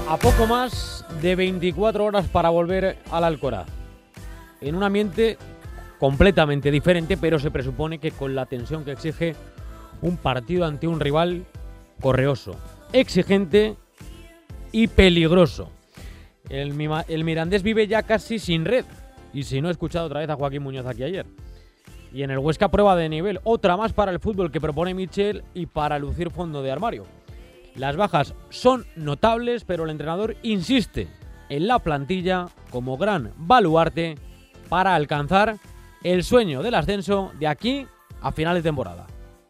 A poco más de 24 horas para volver al Alcoraz. En un ambiente completamente diferente, pero se presupone que con la tensión que exige un partido ante un rival correoso, exigente y peligroso. El Mirandés vive ya casi sin red. Y si no, he escuchado otra vez a Joaquín Muñoz aquí ayer. Y en el Huesca, prueba de nivel. Otra más para el fútbol que propone Michel y para lucir fondo de armario. Las bajas son notables, pero el entrenador insiste en la plantilla como gran baluarte para alcanzar el sueño del ascenso de aquí a final de temporada.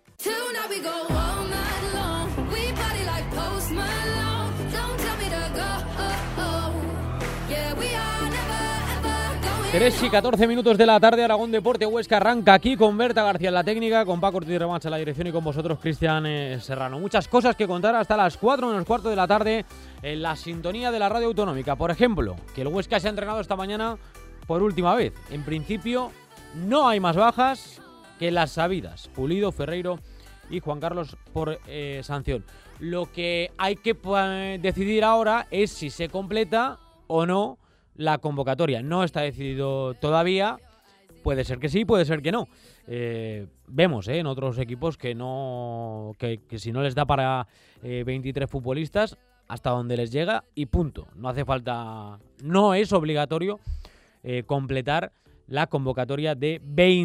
3 y 14 minutos de la tarde, Aragón Deporte Huesca arranca aquí con Berta García en la técnica, con Paco Ortiz Remacha en la dirección y con vosotros, Cristian Serrano. Muchas cosas que contar hasta las 4 menos cuarto de la tarde en la sintonía de la radio autonómica. Por ejemplo, que el Huesca se ha entrenado esta mañana por última vez. En principio, no hay más bajas que las sabidas: Pulido, Ferreiro y Juan Carlos por sanción. Lo que hay que decidir ahora es si se completa o no la convocatoria. No está decidido todavía. Puede ser que sí, puede ser que no. Vemos en otros equipos que no, que si no les da para 23 futbolistas, hasta donde les llega y punto. No hace falta, no es obligatorio completar la convocatoria de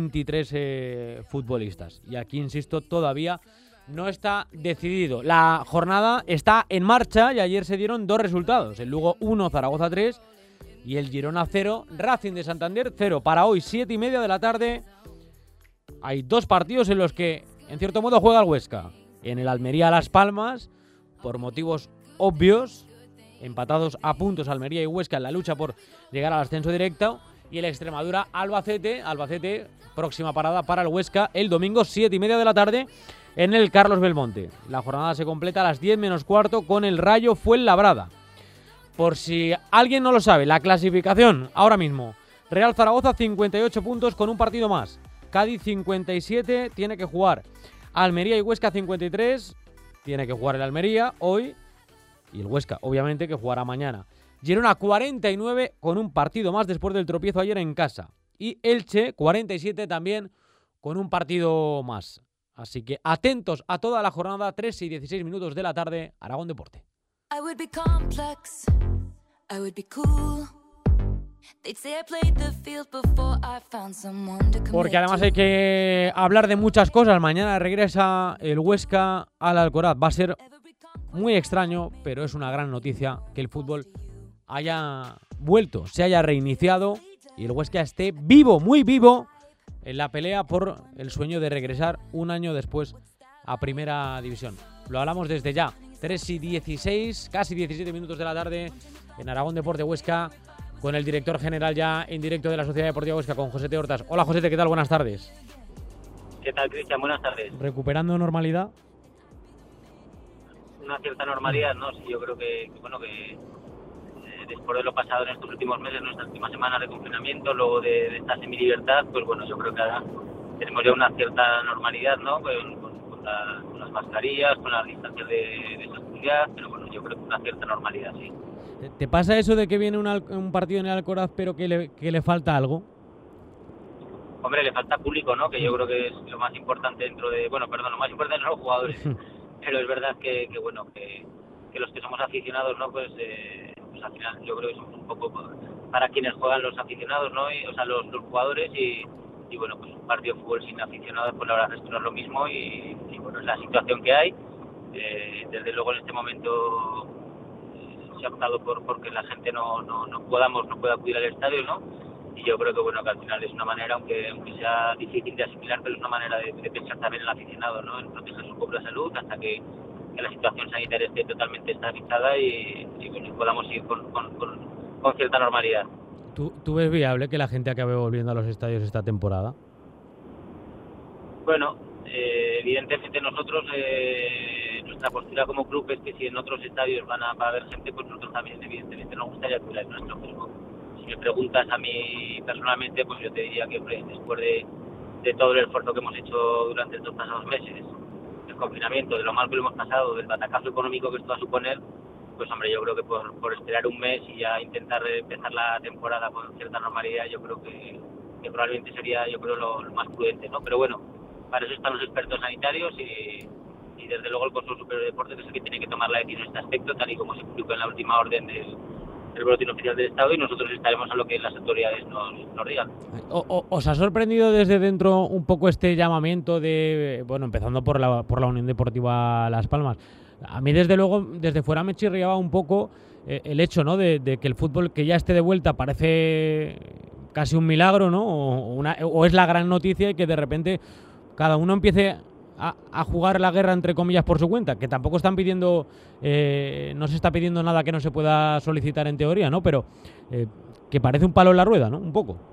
23 futbolistas. Y aquí, insisto, todavía no está decidido. La jornada está en marcha y ayer se dieron dos resultados. El Lugo 1, Zaragoza 3 y el Girona 0, Racing de Santander 0. Para hoy, 7:30 de la tarde, hay dos partidos en los que, en cierto modo, juega el Huesca. En el Almería Las Palmas, por motivos obvios, empatados a puntos Almería y Huesca en la lucha por llegar al ascenso directo. Y el Extremadura Albacete, próxima parada para el Huesca, el domingo 7:30 de la tarde en el Carlos Belmonte. La jornada se completa a las 10 menos cuarto con el Rayo Fuenlabrada. Por si alguien no lo sabe, la clasificación ahora mismo: Real Zaragoza 58 puntos con un partido más, Cádiz 57, tiene que jugar. Almería y Huesca 53, tiene que jugar el Almería hoy, y el Huesca obviamente que jugará mañana. Girona 49 con un partido más después del tropiezo ayer en casa, y Elche 47 también con un partido más. Así que atentos a toda la jornada. 3 y 16 minutos de la tarde, Aragón Deporte. Porque además hay que hablar de muchas cosas. Mañana regresa el Huesca al Alcoraz. Va a ser muy extraño, pero es una gran noticia que el fútbol haya vuelto, se haya reiniciado y el Huesca esté vivo, muy vivo, en la pelea por el sueño de regresar un año después a Primera División. Lo hablamos desde ya. 3 y 16, casi 17 minutos de la tarde en Aragón Deporte Huesca, con el director general ya en directo de la Sociedad Deportiva Huesca, con Josete Hortas. Hola, Josete, ¿qué tal? Buenas tardes. ¿Qué tal, Cristian? Buenas tardes. ¿Recuperando normalidad? Una cierta normalidad, ¿no? Sí, yo creo que después de lo pasado en estos últimos meses, nuestras últimas semanas de confinamiento, luego de esta semilibertad, pues bueno, yo creo que ahora tenemos ya una cierta normalidad, ¿no? Con las mascarillas, con las distancias de seguridad, pero bueno, yo creo que una cierta normalidad, sí. ¿Te pasa eso de que viene un partido en el Alcoraz pero que le falta algo? Hombre, le falta público, ¿no? Que yo creo que es lo más importante lo más importante son los jugadores. Pero es verdad que los que somos aficionados, ¿no? Pues al final yo creo que somos un poco para quienes juegan los aficionados, ¿no? Los jugadores y bueno, pues un partido de fútbol sin aficionados, pues la verdad es que no es lo mismo y bueno, es la situación que hay. Desde luego en este momento se ha optado porque la gente no pueda acudir al estadio, ¿no? Y yo creo que bueno, que al final es una manera, aunque sea difícil de asimilar, pero es una manera de pensar también en el aficionado, ¿no? En proteger su propia salud hasta que la situación sanitaria esté totalmente estabilizada y bueno, podamos ir con cierta normalidad. ¿Tú ves viable que la gente acabe volviendo a los estadios esta temporada? Bueno, evidentemente nosotros, nuestra postura como club es que si en otros estadios va a haber gente, pues nosotros también evidentemente nos gustaría cuidar el nuestro mismo. Si me preguntas a mí personalmente, pues yo te diría que después de todo el esfuerzo que hemos hecho durante estos pasados meses, del confinamiento, de lo mal que lo hemos pasado, del batacazo económico que esto va a suponer, pues hombre, yo creo que por esperar un mes y ya intentar empezar la temporada con cierta normalidad, yo creo que probablemente sería, yo creo, lo más prudente, ¿no? Pero bueno, para eso están los expertos sanitarios y desde luego el Consejo Superior de Deportes es el que tiene que tomar la decisión en este aspecto, tal y como se publicó en la última orden del boletín oficial del Estado, y nosotros estaremos a lo que las autoridades nos digan. ¿Os ha sorprendido desde dentro un poco este llamamiento de, bueno, empezando por la Unión Deportiva Las Palmas? A mí, desde luego, desde fuera me chirriaba un poco el hecho, ¿no?, de que el fútbol que ya esté de vuelta parece casi un milagro, ¿no? O es la gran noticia, y que de repente cada uno empiece a jugar la guerra, entre comillas, por su cuenta, que tampoco están pidiendo, no se está pidiendo nada que no se pueda solicitar en teoría, ¿no? Pero que parece un palo en la rueda, ¿no? Un poco.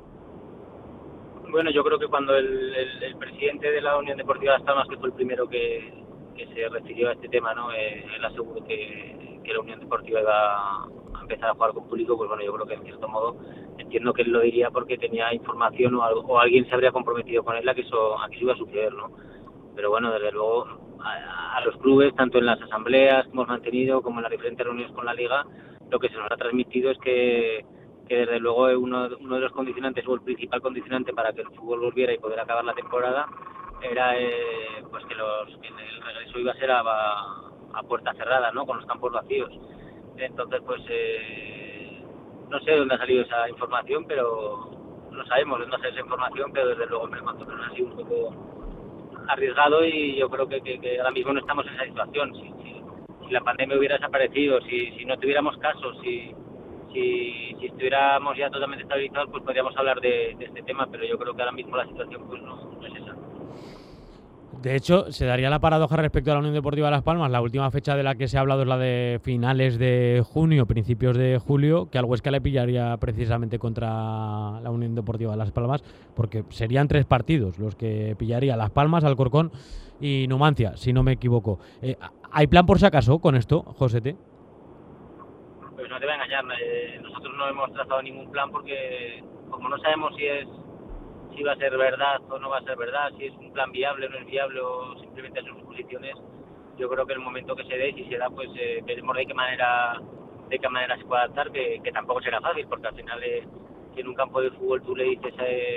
Bueno, yo creo que cuando el presidente de la Unión Deportiva Las Palmas, que fue el primero que se refirió a este tema, ¿no? Él aseguró que la Unión Deportiva iba a empezar a jugar con público. Pues bueno, yo creo que en cierto modo entiendo que él lo diría porque tenía información o alguien se habría comprometido con él a que eso iba a suceder, ¿no? Pero bueno, desde luego a los clubes, tanto en las asambleas que hemos mantenido como en las diferentes reuniones con la Liga, lo que se nos ha transmitido es que desde luego uno de los condicionantes, o el principal condicionante para que el fútbol volviera y poder acabar la temporada, era pues que el regreso iba a ser a puerta cerrada, ¿no?, con los campos vacíos. Entonces, pues no sé de dónde ha salido esa información, pero no sabemos de dónde ha salido esa información, pero desde luego me cuanto menos ha sido un poco arriesgado, y yo creo que ahora mismo no estamos en esa situación. Si la pandemia hubiera desaparecido, si no tuviéramos casos, si estuviéramos ya totalmente estabilizados, pues podríamos hablar de este tema, pero yo creo que ahora mismo la situación pues no es esa. De hecho, se daría la paradoja respecto a la Unión Deportiva Las Palmas. La última fecha de la que se ha hablado es la de finales de junio, principios de julio, que al Huesca le pillaría precisamente contra la Unión Deportiva Las Palmas, porque serían 3 partidos los que pillaría: Las Palmas, Alcorcón y Numancia, si no me equivoco. ¿Hay plan por si acaso con esto, Josete? Pues no te voy a engañar, nosotros no hemos trazado ningún plan porque como no sabemos si va a ser verdad o no va a ser verdad, si es un plan viable o no es viable, o simplemente son suposiciones, yo creo que en el momento que se dé, si se da, pues veremos de qué manera se puede adaptar, que tampoco será fácil, porque al final si en un campo de fútbol tú le dices,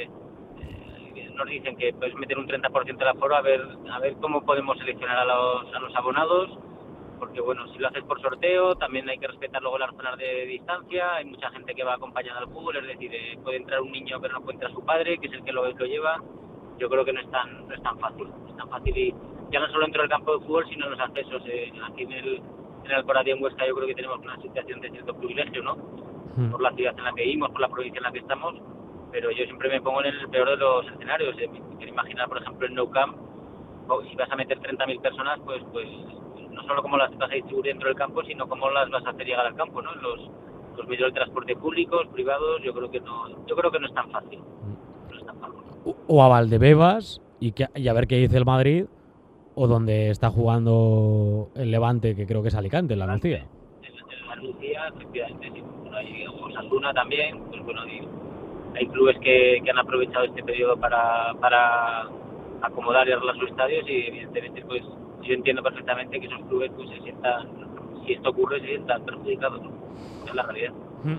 nos dicen que puedes meter un 30% del aforo, a ver cómo podemos seleccionar a los abonados, porque bueno, si lo haces por sorteo, también hay que respetar luego las zonas de distancia, hay mucha gente que va acompañada al fútbol, es decir, puede entrar un niño pero no puede entrar su padre, que es el que lo lleva. Yo creo que no es tan fácil, y ya no solo dentro del campo de fútbol, sino en los accesos. Aquí en el Alcoraz y en Huesca yo creo que tenemos una situación de cierto privilegio, ¿no? Por la ciudad en la que vivimos, por la provincia en la que estamos, pero yo siempre me pongo en el peor de los escenarios. Me quiero imaginar, por ejemplo, en Nou Camp, si vas a meter 30.000 personas, pues no solo cómo las vas a distribuir dentro del campo, sino cómo las vas a hacer llegar al campo, ¿no? Los medios de transporte públicos, privados, yo creo que no es tan fácil. No es tan fácil. O a Valdebebas y a ver qué dice el Madrid, o donde está jugando el Levante, que creo que es Alicante, la Nucía. En la Nucía, efectivamente, sí. Bueno, hay Osasuna también, pues bueno, hay clubes que han aprovechado este periodo para acomodar y arreglar sus estadios, y evidentemente pues yo entiendo perfectamente que esos clubes pues se sientan, si esto ocurre, se sientan perjudicados, ¿no? Es la realidad.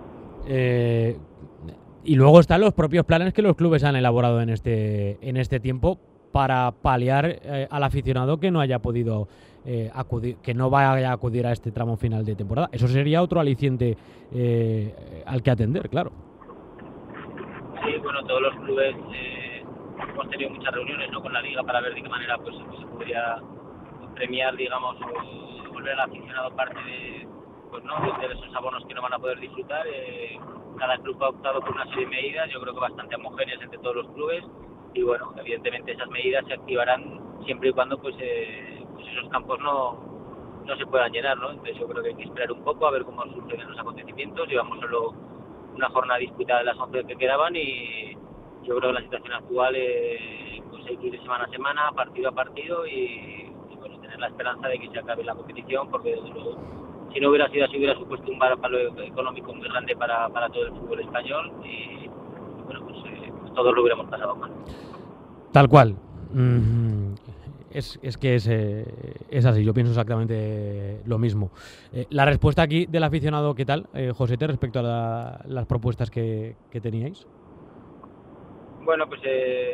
Y luego están los propios planes que los clubes han elaborado en este tiempo para paliar al aficionado que no haya podido acudir, que no vaya a acudir a este tramo final de temporada. Eso sería otro aliciente al que atender, claro. Sí, bueno, todos los clubes hemos tenido muchas reuniones, ¿no?, con la Liga para ver de qué manera pues se podría premiar, digamos, o volver al aficionado parte de esos abonos que no van a poder disfrutar. Cada club ha optado por una serie de medidas, yo creo que bastante homogéneas entre todos los clubes, y bueno, evidentemente esas medidas se activarán siempre y cuando pues esos campos no se puedan llenar, ¿no? Entonces yo creo que hay que esperar un poco a ver cómo suceden los acontecimientos. Llevamos solo una jornada disputada de las 11 que quedaban, y yo creo que la situación actual pues hay que ir semana a semana, partido a partido, y bueno, tener la esperanza de que se acabe la competición, porque desde luego, si no hubiera sido así, hubiera supuesto un palo económico muy grande para todo el fútbol español, y bueno, pues todos lo hubiéramos pasado mal. Tal cual. es así, yo pienso exactamente lo mismo. La respuesta aquí del aficionado, ¿qué tal, Josete, respecto a las propuestas que teníais? Bueno, pues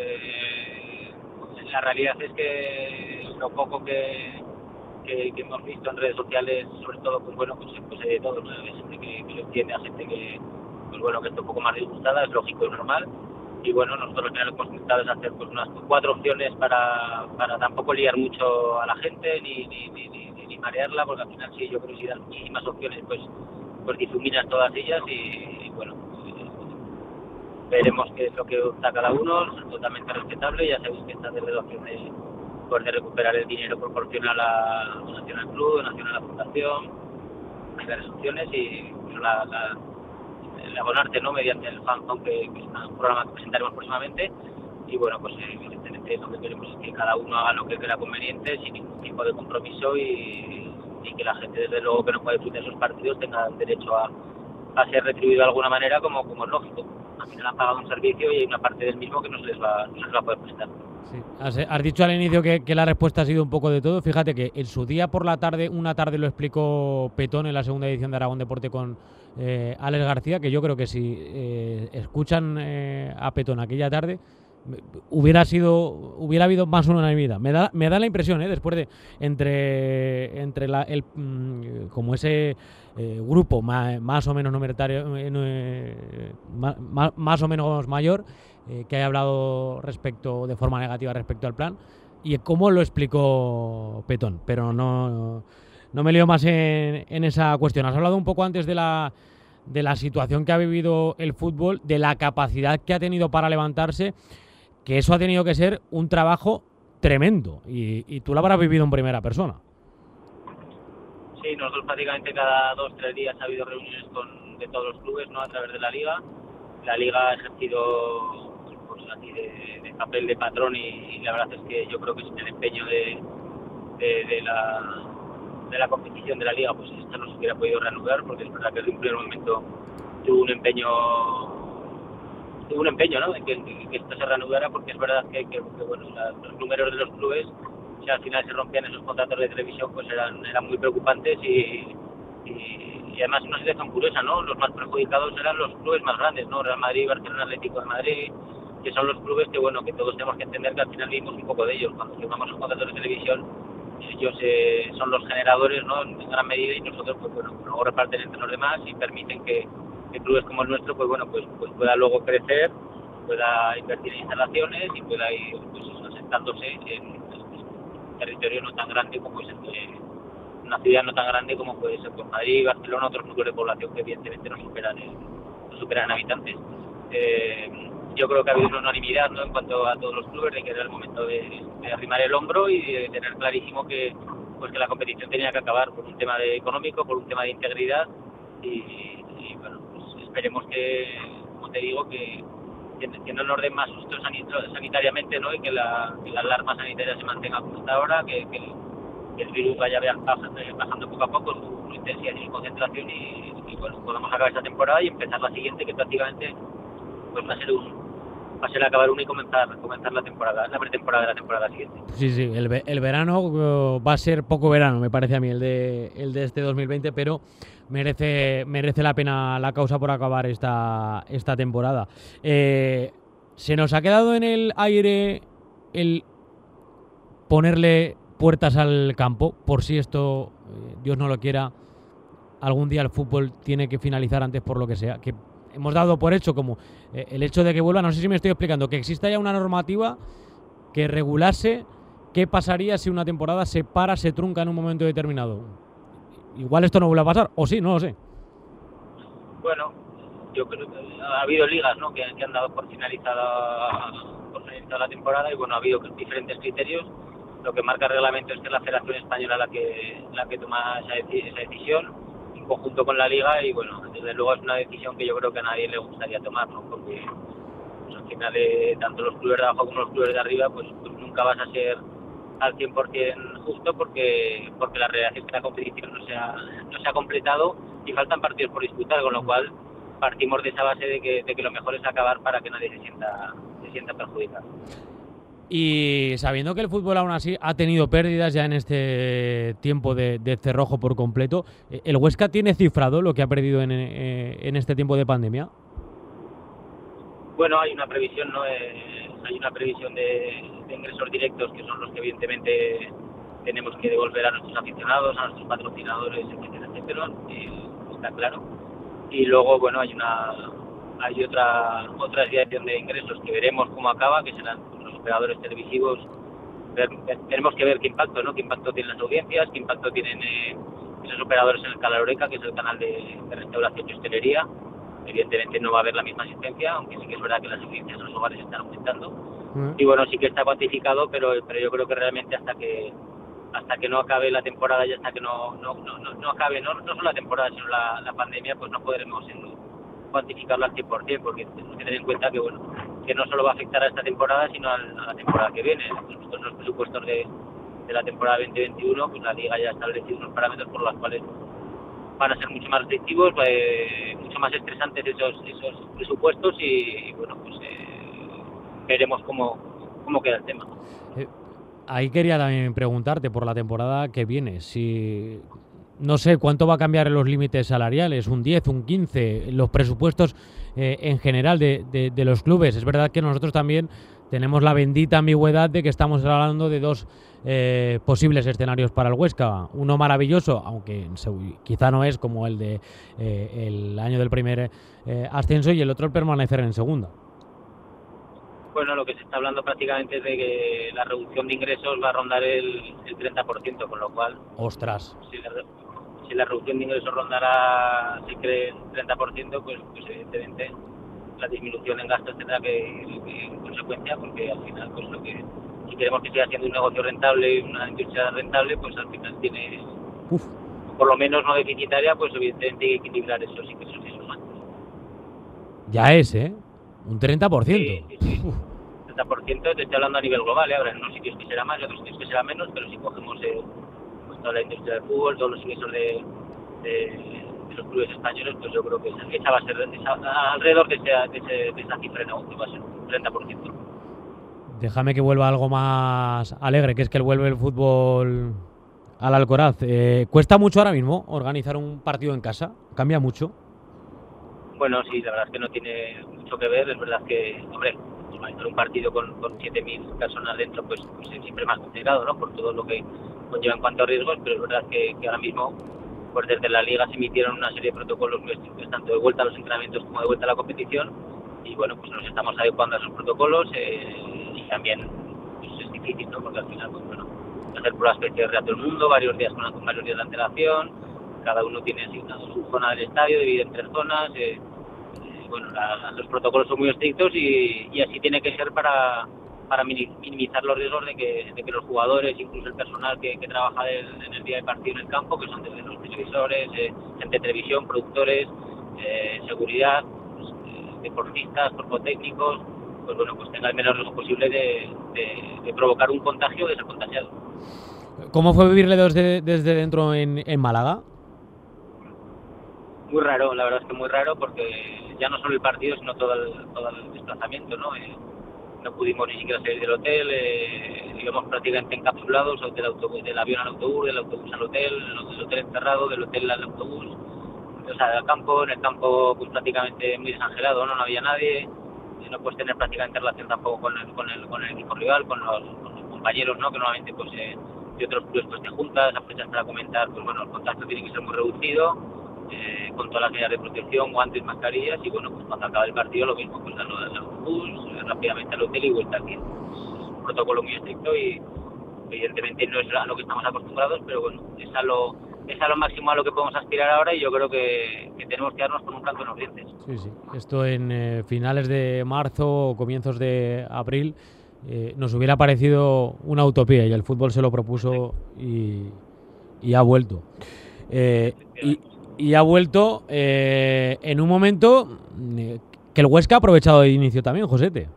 la realidad es que lo poco que hemos visto en redes sociales, sobre todo, pues bueno, pues hay de todo, ¿no? Hay gente que lo entiende, a gente que, pues bueno, que está un poco más disgustada, es lógico y normal. Y bueno, nosotros lo que hemos intentado es hacer pues unas 4 opciones para tampoco liar mucho a la gente ni marearla, porque al final sí, yo creo que si dan muchísimas opciones, pues difuminas todas ellas y bueno, veremos qué es lo que opta cada uno, es totalmente respetable. Ya sabéis que está desde la opción de recuperar el dinero proporcional a la donación al club, donación a la fundación, hay varias opciones y el abonarte, ¿no?, mediante el fanzone, que es un programa que presentaremos próximamente. Y bueno, pues evidentemente lo que queremos es que cada uno haga lo que crea conveniente, sin ningún tipo de compromiso, y que la gente, desde luego, que no puede disfrutar esos partidos tenga derecho a ser retribuido de alguna manera, como es lógico. Al final han pagado un servicio y hay una parte del mismo que no se les va a poder prestar. Sí. Has dicho al inicio que la respuesta ha sido un poco de todo. Fíjate que en su día por la tarde, una tarde, lo explicó Petón en la segunda edición de Aragón Deporte con Alex García, que yo creo que si escuchan a Petón aquella tarde, hubiera habido más unanimidad. Me da la impresión, después de entre como ese grupo más o menos numeritario, más o menos mayor, que haya hablado de forma negativa respecto al plan, y cómo lo explicó Petón. Pero no me lío más en esa cuestión. Has hablado un poco antes de la situación que ha vivido el fútbol, de la capacidad que ha tenido para levantarse, que eso ha tenido que ser un trabajo tremendo, y tú lo habrás vivido en primera persona. Sí, nosotros prácticamente cada 2-3 días ha habido reuniones de todos los clubes, ¿no?, a través de la Liga. La Liga ha ejercido pues así de papel de patrón, y la verdad es que yo creo que sin el empeño de la competición de la Liga, pues esto no se hubiera podido reanudar, porque es verdad que desde un primer momento tuvo un empeño, ¿no?, en que esto se reanudara, porque es verdad que bueno, los números de los clubes, si al final se rompían esos contratos de televisión, pues eran muy preocupantes, y además una situación curiosa, ¿no? Los más perjudicados eran los clubes más grandes, ¿no? Real Madrid, Barcelona, Atlético de Madrid, que son los clubes que, bueno, que todos tenemos que entender que al final vivimos un poco de ellos. Cuando firmamos los contratos de televisión, ellos son los generadores, ¿no?, en gran medida, y nosotros, pues bueno, luego reparten entre los demás y permiten que clubes como el nuestro, pues bueno, pues pueda luego crecer, pueda invertir en instalaciones y pueda ir, pues, asentándose en un territorio no tan grande como es una ciudad no tan grande como puede ser Madrid, Barcelona, otros núcleos de población que evidentemente no superan en habitantes. Yo creo que ha habido una unanimidad, ¿no?, en cuanto a todos los clubes, de que era el momento de arrimar el hombro y de tener clarísimo que la competición tenía que acabar, por un tema económico, por un tema de integridad, y bueno, pues esperemos que, como te digo, que no nos den más sustos sanitariamente, ¿no?, y que la alarma sanitaria se mantenga como está ahora, que el virus vaya bajando poco a poco su intensidad y su concentración, y bueno, podamos acabar esta temporada y empezar la siguiente, que prácticamente pues va a ser acabar uno y comenzar la pretemporada de la temporada siguiente. Sí, el verano va a ser poco verano, me parece a mí, el de este 2020, pero merece la pena la causa por acabar esta temporada. Se nos ha quedado en el aire el ponerle puertas al campo, por si esto, Dios no lo quiera, algún día el fútbol tiene que finalizar antes, por lo que sea, que hemos dado por hecho, como el hecho de que vuelva, no sé si me estoy explicando, que exista ya una normativa que regulase qué pasaría si una temporada se trunca en un momento determinado. Igual esto no vuelve a pasar, o sí, no lo sé. Bueno, yo creo que ha habido ligas, ¿no?, que han dado por finalizada la temporada, y bueno, ha habido diferentes criterios. Lo que marca el reglamento es que es la Federación Española la que toma esa decisión en conjunto con la Liga, y bueno, desde luego es una decisión que yo creo que a nadie le gustaría tomar, ¿no?, porque pues, al final tanto los clubes de abajo como los clubes de arriba, pues nunca vas a ser al 100% justo, porque la realidad es que la competición no se ha completado y faltan partidos por disputar, con lo cual partimos de esa base de que lo mejor es acabar para que nadie se sienta perjudicado. Y sabiendo que el fútbol aún así ha tenido pérdidas ya en este tiempo de cerrojo por completo, ¿el Huesca tiene cifrado lo que ha perdido en este tiempo de pandemia? Bueno, hay una previsión, ¿no? Hay una previsión de ingresos directos que son los que evidentemente tenemos que devolver a nuestros aficionados, a nuestros patrocinadores, etcétera, etcétera, está claro. Y luego, bueno, hay otra desviación de ingresos que veremos cómo acaba, que serán los operadores televisivos. Tenemos que ver qué impacto, ¿no? Qué impacto tienen las audiencias, qué impacto tienen esos operadores en el Canal Oreca, que es el canal de restauración y hostelería. Evidentemente no va a haber la misma asistencia, aunque sí que es verdad que las audiencias en los hogares están aumentando. Y bueno, sí que está cuantificado, pero yo creo que realmente hasta que no acabe la temporada y hasta que no acabe no solo la temporada sino la pandemia, pues no podremos cuantificarlo al 100%, porque tenemos que tener en cuenta que bueno, que no solo va a afectar a esta temporada sino a la temporada que viene. Nosotros en los presupuestos de la temporada 2021, pues la Liga ya ha establecido unos parámetros por los cuales van a ser mucho más restrictivos, mucho más estresantes esos presupuestos y bueno, pues veremos cómo queda el tema. Ahí quería también preguntarte por la temporada que viene, si no sé cuánto va a cambiar en los límites salariales, un 10, un 15, los presupuestos en general de los clubes. Es verdad que nosotros también tenemos la bendita ambigüedad de que estamos hablando de dos posibles escenarios para el Huesca. Uno maravilloso, aunque quizá no es como el de el año del primer ascenso, y el otro el permanecer en segunda. Bueno, lo que se está hablando prácticamente es de que la reducción de ingresos va a rondar el 30%, con lo cual... ¡Ostras! Si la reducción de ingresos rondará, si cree, el 30%, pues evidentemente la disminución en gastos tendrá que ir en consecuencia, porque al final, pues si queremos que siga siendo un negocio rentable y una industria rentable, pues al final tiene, por lo menos no deficitaria, pues evidentemente hay que equilibrar esos ingresos y esos gastos. Ya es, ¿eh? Un 30%. Sí. 30%, te estoy hablando a nivel global, habrá en unos sitios que será más y otros sitios que será menos, pero si cogemos pues toda la industria del fútbol, todos los ingresos de los clubes españoles, pues yo creo que esa va a ser alrededor de esa cifra de negocio, va a ser un 30%. Déjame que vuelva algo más alegre, que es que vuelve el fútbol al Alcoraz. ¿Cuesta mucho ahora mismo organizar un partido en casa? ¿Cambia mucho? Bueno, sí, la verdad es que no tiene mucho que ver. Es verdad que, hombre, organizar un partido con 7.000 personas dentro, pues es siempre más complicado, ¿no? Por todo lo que conlleva en cuanto a riesgos, pero es verdad que ahora mismo, pues desde la Liga se emitieron una serie de protocolos muy estrictos, tanto de vuelta a los entrenamientos como de vuelta a la competición, y bueno, pues nos estamos adecuando a esos protocolos, y también pues es difícil, ¿no? Porque al final, pues bueno, hacer pruebas PCR a todo el mundo, varios días con varios días de antelación, cada uno tiene asignado su zona del estadio, dividido en 3 zonas, bueno, los protocolos son muy estrictos y así tiene que ser para minimizar los riesgos de que los jugadores, incluso el personal que trabaja en el día de partido en el campo, que son desde los televisores, gente de televisión, productores, seguridad, pues, deportistas, cuerpos técnicos, pues bueno, pues tenga el menor riesgo posible de provocar un contagio o de ser contagiado. ¿Cómo fue vivirle desde dentro en Málaga? Muy raro, la verdad es que muy raro, porque ya no solo el partido, sino todo el desplazamiento, ¿no? No pudimos ni siquiera salir del hotel, íbamos prácticamente encapsulados del avión al autobús, del autobús al hotel, del hotel encerrado, del hotel al autobús, o sea, del campo, en el campo pues prácticamente muy desangelado, no había nadie, no puedes tener prácticamente relación tampoco con el equipo rival, con los compañeros, ¿no? Que normalmente pues de otros clubes pues te juntas, aprovechas para comentar, pues bueno, el contacto tiene que ser muy reducido, con todas las medidas de protección, guantes, mascarillas, y bueno, pues cuando acaba el partido lo mismo, pues darlo al autobús, rápidamente al hotel y vuelta aquí. Es un protocolo muy estricto y evidentemente no es a lo que estamos acostumbrados, pero bueno, es a lo máximo a lo que podemos aspirar ahora, y yo creo que tenemos que darnos con un canto en los dientes. Sí. Esto en finales de marzo o comienzos de abril nos hubiera parecido una utopía, y el fútbol se lo propuso y ha vuelto. Y ha vuelto en un momento que el Huesca ha aprovechado de inicio también, Josete.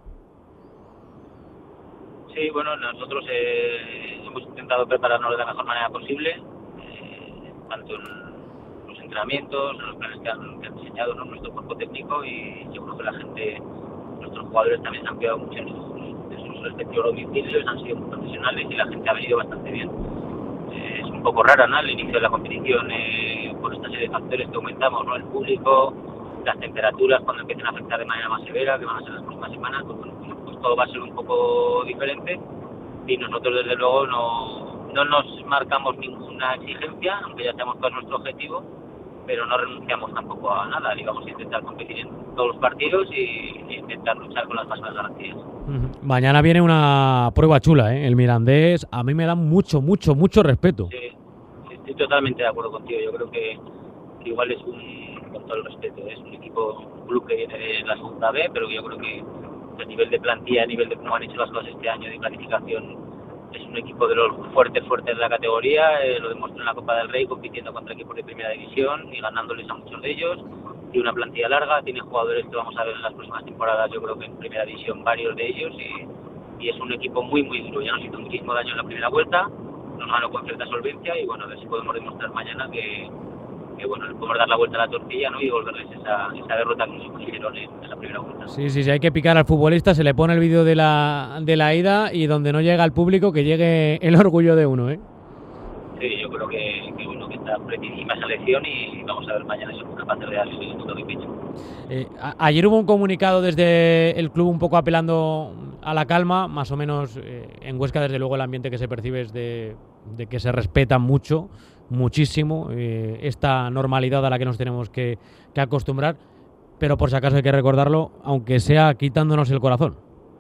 Sí, bueno, nosotros hemos intentado prepararnos de la mejor manera posible, tanto en los entrenamientos, en los planes que han diseñado, ¿no? Nuestro cuerpo técnico, y yo creo que la gente, nuestros jugadores también se han cuidado mucho de sus sus respectivos domicilios, han sido muy profesionales y la gente ha venido bastante bien. Es un poco rara, ¿no? El inicio de la competición, por esta serie de factores que aumentamos, ¿no? El público, las temperaturas, cuando empiecen a afectar de manera más severa, que van a ser las próximas semanas, pues, bueno, pues todo va a ser un poco diferente y nosotros desde luego no nos marcamos ninguna exigencia, aunque ya sabemos cuál es nuestro objetivo, pero no renunciamos tampoco a nada, y vamos a intentar competir en todos los partidos y intentar luchar con las máximas garantías. Mañana viene una prueba chula, ¿eh? El Mirandés, a mí me da mucho respeto. Sí, estoy totalmente de acuerdo contigo. Yo creo que igual es con todo el respeto, es un club que viene de la segunda B, pero yo creo que a nivel de plantilla, a nivel de cómo han hecho las cosas este año de planificación, es un equipo de los fuertes de la categoría, lo demostró en la Copa del Rey compitiendo contra equipos de primera división y ganándoles a muchos de ellos. Tiene una plantilla larga, tiene jugadores que vamos a ver en las próximas temporadas, yo creo que en primera división varios de ellos, y es un equipo muy duro. Ya nos hizo muchísimo daño en la primera vuelta, nos ganó con cierta solvencia y bueno, a ver si podemos demostrar mañana que bueno, le podemos dar la vuelta a la tortilla, ¿no? Y devolverles esa derrota que nos impusieron en la primera vuelta. Sí, hay que picar al futbolista, se le pone el vídeo de la ida y donde no llega el público, que llegue el orgullo de uno, ¿eh? Sí, yo creo que bueno, que está pretísima esa lección y vamos a ver mañana si somos capaces de darle el toque pecho. Ayer hubo un comunicado desde el club un poco apelando a la calma, más o menos. En Huesca desde luego el ambiente que se percibe es de que se respeta muchísimo esta normalidad a la que nos tenemos que acostumbrar, pero por si acaso hay que recordarlo, aunque sea quitándonos el corazón.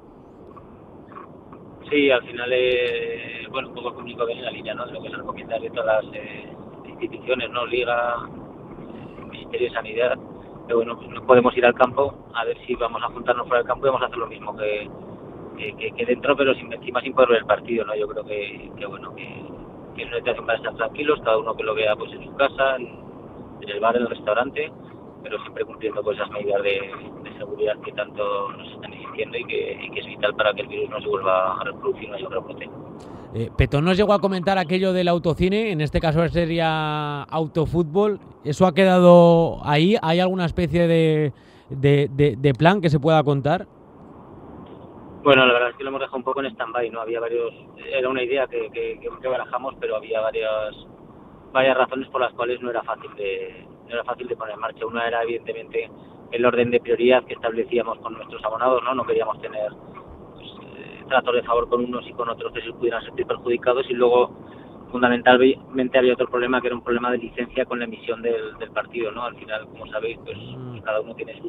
Sí, al final, bueno, un poco el público viene en la línea, ¿no? De lo que se recomienda de todas las instituciones, ¿no? Liga, Ministerio de Sanidad. Pero bueno, pues no podemos ir al campo, a ver si vamos a juntarnos fuera del campo y vamos a hacer lo mismo que dentro, pero encima sin poder ver el partido, ¿no? Yo creo que bueno, que es una situación para estar tranquilos, cada uno que lo vea pues en su casa, en el bar, en el restaurante, pero siempre cumpliendo con esas medidas de seguridad que tanto nos están exigiendo y que es vital para que el virus no se vuelva a reproducir en otro brote. Petón nos llegó a comentar aquello del autocine, en este caso sería autofútbol. ¿Eso ha quedado ahí? ¿Hay alguna especie de plan que se pueda contar? Bueno, la verdad es que lo hemos dejado un poco en stand-by, ¿no? Había era una idea que barajamos, pero había varias razones por las cuales no era fácil de poner en marcha. Una era evidentemente el orden de prioridad que establecíamos con nuestros abonados, ¿no? No queríamos tener tratos de favor con unos y con otros que se pudieran sentir perjudicados, y luego fundamentalmente había otro problema que era un problema de licencia con la emisión del partido, ¿no? Al final, como sabéis, pues cada uno tiene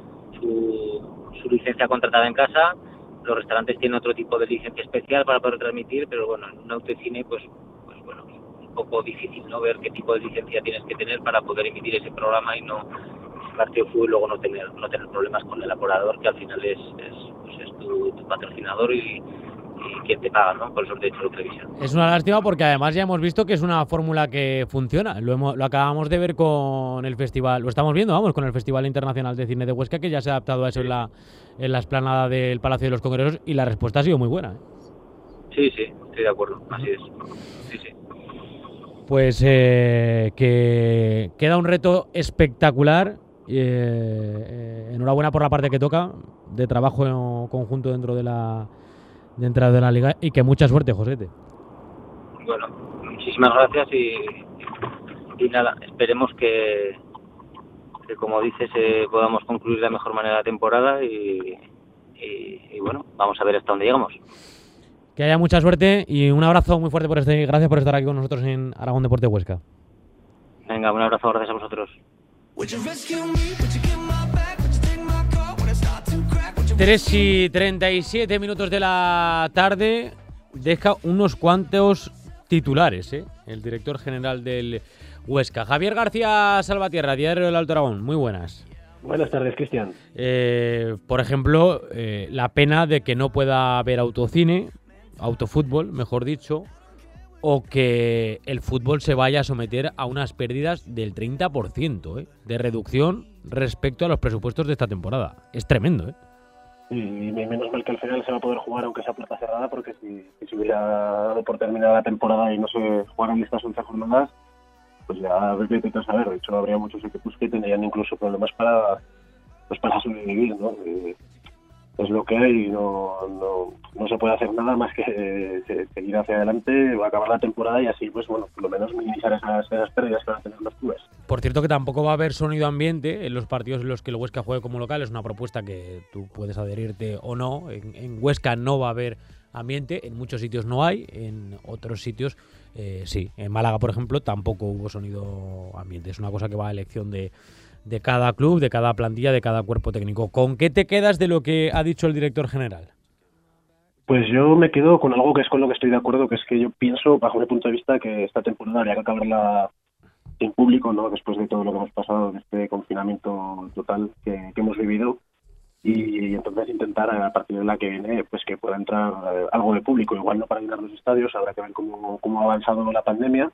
su licencia contratada en casa. Los restaurantes tienen otro tipo de licencia especial para poder transmitir, pero bueno, en un autocine pues bueno, un poco difícil, ¿no? Ver qué tipo de licencia tienes que tener para poder emitir ese programa y no ese partido de fútbol, luego no tener problemas con el elaborador, que al final es tu patrocinador y quien te paga, ¿no? Por esos derechos de televisión. Es una lástima porque además ya hemos visto que es una fórmula que funciona. Lo acabamos de ver con el festival, lo estamos viendo, con el Festival Internacional de Cine de Huesca, que ya se ha adaptado a eso en la explanada del Palacio de los Congresos, y la respuesta ha sido muy buena, ¿eh? Sí, estoy de acuerdo, así es. Sí. Pues que queda un reto espectacular. Enhorabuena por la parte que toca de trabajo conjunto dentro de la liga, y que mucha suerte, Josete. Bueno, muchísimas gracias y nada, esperemos que como dices podamos concluir de la mejor manera la temporada y bueno, vamos a ver hasta dónde llegamos. Que haya mucha suerte y un abrazo muy fuerte gracias por estar aquí con nosotros en Aragón Deporte Huesca. Venga, un abrazo, gracias a vosotros. 3:37 de la tarde, deja unos cuantos titulares, el director general del Huesca. Javier García Salvatierra, Diario del Alto Aragón, muy buenas. Buenas tardes, Cristian. Por ejemplo, la pena de que no pueda haber autocine, autofútbol, mejor dicho, o que el fútbol se vaya a someter a unas pérdidas del 30% de reducción respecto a los presupuestos de esta temporada. Es tremendo, Y menos mal que al final se va a poder jugar aunque sea puerta cerrada, porque si se hubiera dado por terminada la temporada y no se jugaran estas 11 jornadas, pues ya vete a saber. De hecho, habría muchos equipos que tendrían incluso problemas para sobrevivir, ¿no? es lo que hay, no se puede hacer nada más que seguir hacia adelante, va a acabar la temporada y así, pues bueno, por lo menos minimizar esas pérdidas que van a tener los clubes. Por cierto que tampoco va a haber sonido ambiente en los partidos en los que el Huesca juegue como local, es una propuesta que tú puedes adherirte o no. En Huesca no va a haber ambiente, en muchos sitios no hay, en otros sitios sí. En Málaga, por ejemplo, tampoco hubo sonido ambiente, es una cosa que va a elección de cada club, de cada plantilla, de cada cuerpo técnico. ¿Con qué te quedas de lo que ha dicho el director general? Pues yo me quedo con algo que es con lo que estoy de acuerdo, que es que yo pienso, bajo mi punto de vista, que esta temporada habría que acabarla sin público, ¿no? Después de todo lo que hemos pasado, de este confinamiento total que hemos vivido, y entonces intentar a partir de la que viene pues que pueda entrar algo de público, igual no para llenar los estadios, habrá que ver cómo ha avanzado la pandemia,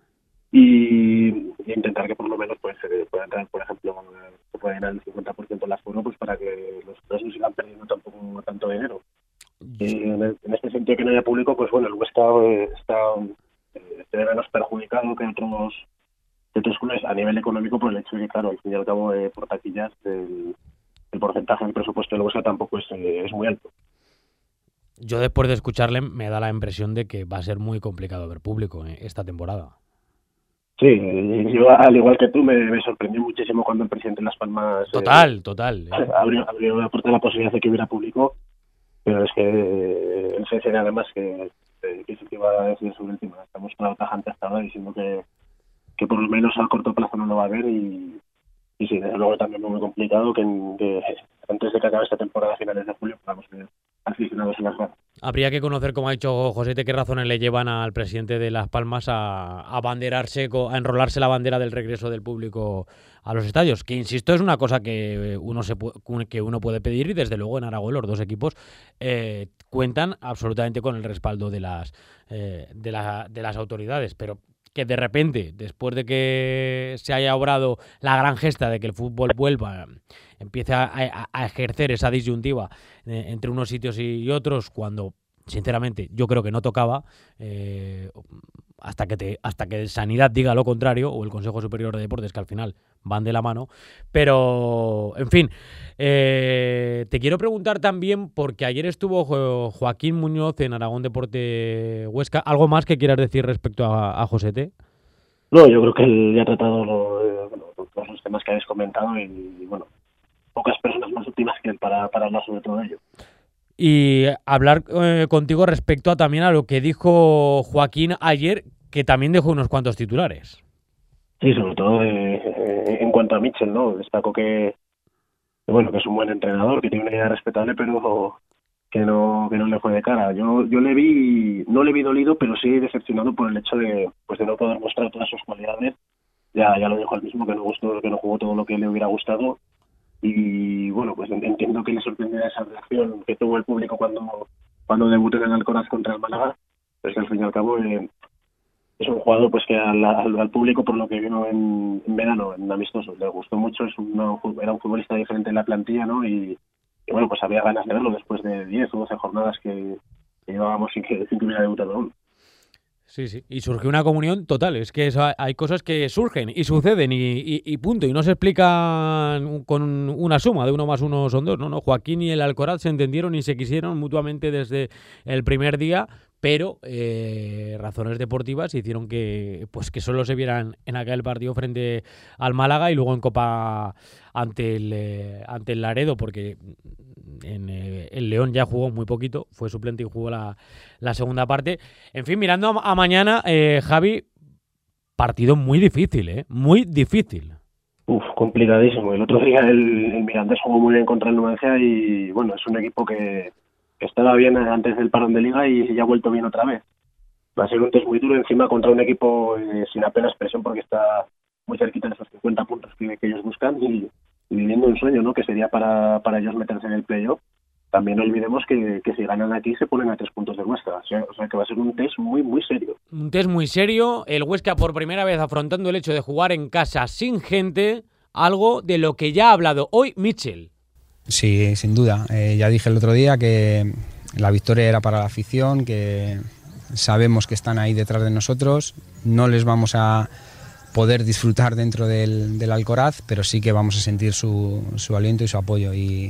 y intentar que por lo menos pues pueda entrar, por ejemplo, se pueda llenar el 50% del aforo, pues para que los clubes no sigan perdiendo tampoco tanto dinero. En este sentido, que no haya público, pues bueno, el Huesca está menos perjudicado que otros clubes a nivel económico, por el hecho de que, claro, al fin y al cabo, por taquillas, el porcentaje del presupuesto del Huesca tampoco es muy alto. Yo, después de escucharle, me da la impresión de que va a ser muy complicado ver público esta temporada. Sí, yo al igual que tú me sorprendió muchísimo cuando el presidente de Las Palmas total abrió la puerta a la posibilidad de que hubiera público, pero es que él se decía además que se iba a decir sobre el tema. Estamos con la tajante hasta ahora diciendo que por lo menos a corto plazo no lo va a haber, y sí, desde luego también muy complicado que antes de que acabe esta temporada a finales de julio podamos ver aficionados en las gradas. Habría que conocer, como ha dicho Josete, qué razones le llevan al presidente de Las Palmas a a enrolarse la bandera del regreso del público a los estadios, que insisto, es una cosa que uno puede pedir, y desde luego en Aragón los dos equipos cuentan absolutamente con el respaldo de las autoridades, pero que de repente, después de que se haya obrado la gran gesta de que el fútbol vuelva, empiece a ejercer esa disyuntiva entre unos sitios y otros, cuando sinceramente yo creo que no tocaba, hasta que Sanidad diga lo contrario, o el Consejo Superior de Deportes, que al final van de la mano. Pero, en fin, te quiero preguntar también, porque ayer estuvo Joaquín Muñoz en Aragón Deporte Huesca. ¿Algo más que quieras decir respecto a Josete? No, yo creo que él ya ha tratado todos los temas que habéis comentado, y bueno, pocas personas más últimas que él para hablar sobre todo ello. Y hablar contigo respecto también a lo que dijo Joaquín ayer, que también dejó unos cuantos titulares. Sí, sobre todo en cuanto a Mitchell, ¿no? Destaco que es un buen entrenador, que tiene una idea respetable, pero que no le fue de cara. Yo no le vi dolido, pero sí decepcionado por el hecho de no poder mostrar todas sus cualidades. Ya lo dijo él mismo, que no jugó todo lo que le hubiera gustado. Y bueno, pues entiendo que le sorprenderá esa reacción que tuvo el público cuando debutó en el Alcoraz contra el Málaga, pero es que al fin y al cabo es un jugador pues que al público, por lo que vino en verano, en amistoso, le gustó mucho. Era un futbolista diferente en la plantilla, ¿no? Y bueno, pues había ganas de verlo después de 10 o 12 jornadas que llevábamos sin que hubiera debutado aún. Sí, y surgió una comunión total. Es que hay cosas que surgen y suceden y punto. Y no se explican con una suma de 1 más 1 son 2. No. Joaquín y el Alcoraz se entendieron y se quisieron mutuamente desde el primer día, pero razones deportivas hicieron que solo se vieran en aquel partido frente al Málaga, y luego en Copa ante el Laredo, porque el León ya jugó muy poquito, fue suplente y jugó la segunda parte. En fin, mirando a mañana, Javi, partido muy difícil, muy difícil. Complicadísimo. El otro día el Mirandés jugó muy bien contra el Numancia, y bueno, es un equipo que estaba bien antes del parón de liga y ya ha vuelto bien otra vez. Va a ser un test muy duro, encima contra un equipo sin apenas presión, porque está muy cerquita de esos 50 puntos que ellos buscan, y viviendo un sueño, ¿no? Que sería para ellos meterse en el playoff. También no olvidemos que si ganan aquí se ponen a 3 puntos de Huesca. O sea que va a ser un test muy, muy serio. Un test muy serio. El Huesca por primera vez afrontando el hecho de jugar en casa sin gente, algo de lo que ya ha hablado hoy Mitchell. Sí, sin duda. Ya dije el otro día que la victoria era para la afición, que sabemos que están ahí detrás de nosotros. No les vamos a poder disfrutar dentro del Alcoraz, pero sí que vamos a sentir su aliento y su apoyo. Y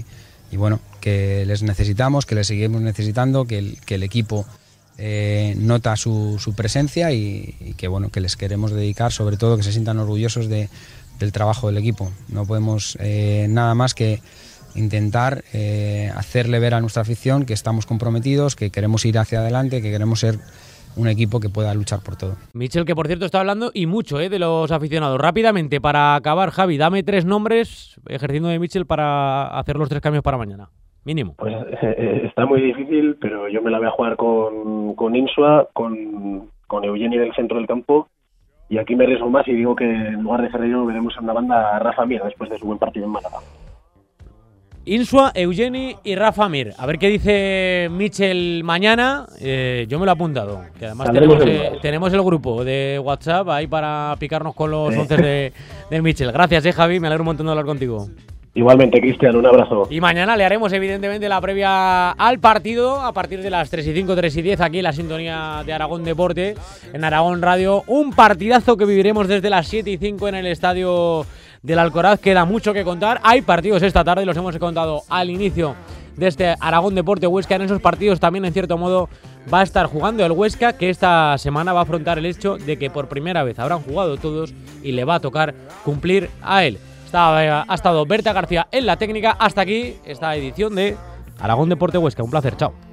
bueno, que les necesitamos, que les seguimos necesitando, que el equipo nota su presencia y que bueno, que les queremos dedicar, sobre todo que se sientan orgullosos del trabajo del equipo. No podemos nada más que intentar hacerle ver a nuestra afición que estamos comprometidos, que queremos ir hacia adelante, que queremos ser un equipo que pueda luchar por todo. Mitchell, que por cierto está hablando y mucho de los aficionados. Rápidamente, para acabar, Javi, dame 3 nombres ejerciendo de Mitchell para hacer los 3 cambios para mañana. Mínimo. Pues está muy difícil, pero yo me la voy a jugar con Insua, con Eugeni del centro del campo, y aquí me arriesgo más y digo que en lugar de Ferreiro veremos en una banda a Rafa Mir después de su buen partido en Málaga. Insua, Eugeni y Rafa Mir. A ver qué dice Mitchell mañana. Yo me lo he apuntado. Que además tenemos el grupo de WhatsApp ahí para picarnos con los 11 de Mitchell. Gracias, Javi. Me alegro un montón de hablar contigo. Igualmente, Cristian, un abrazo. Y mañana le haremos evidentemente la previa al partido a partir de las 3:05, 3:10 aquí en la sintonía de Aragón Deporte, en Aragón Radio. Un partidazo que viviremos desde las 7:05 en el estadio del Alcoraz. Queda mucho que contar. Hay partidos esta tarde, los hemos contado al inicio de este Aragón Deporte Huesca. En esos partidos también, en cierto modo, va a estar jugando el Huesca, que esta semana va a afrontar el hecho de que por primera vez habrán jugado todos y le va a tocar cumplir a él. Ha estado Berta García en la técnica. Hasta aquí esta edición de Aragón Deporte Huesca. Un placer, chao.